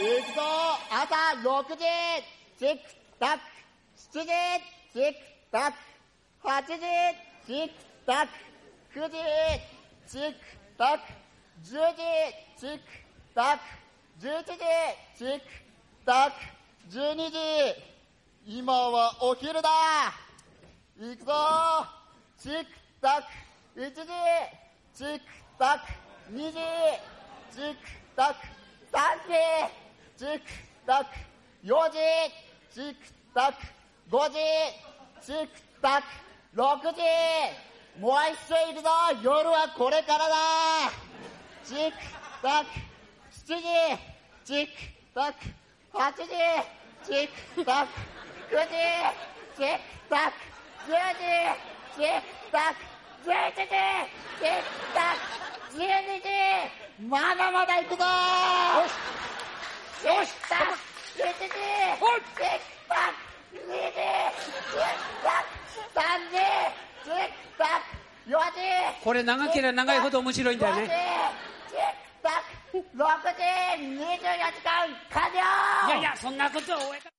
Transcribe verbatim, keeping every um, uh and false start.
行くぞ朝ろくじチックタックしちじチックタックはちじチックタックくじチックタックじゅうじチックタックじゅういちじチックタックじゅうにじ今はお昼だ行くぞチックタックいちじチックタックにじチックタックさんじチックタックよじチックタックごじチックタックろくじもう一緒行くぞ夜はこれからだチックタックしちじチックタックはちじチックタックくじチックタックじゅうじチックタックじゅういちじチックタックじゅうにじまだまだ行くぞよしよしタックいちじチックタックにじチックタックさんじチックタックよじこれ長ければ長いほど面白いんだよね。 ごじチックタックろくじにじゅうよじかん完了。 いやいやそんなことを終えた。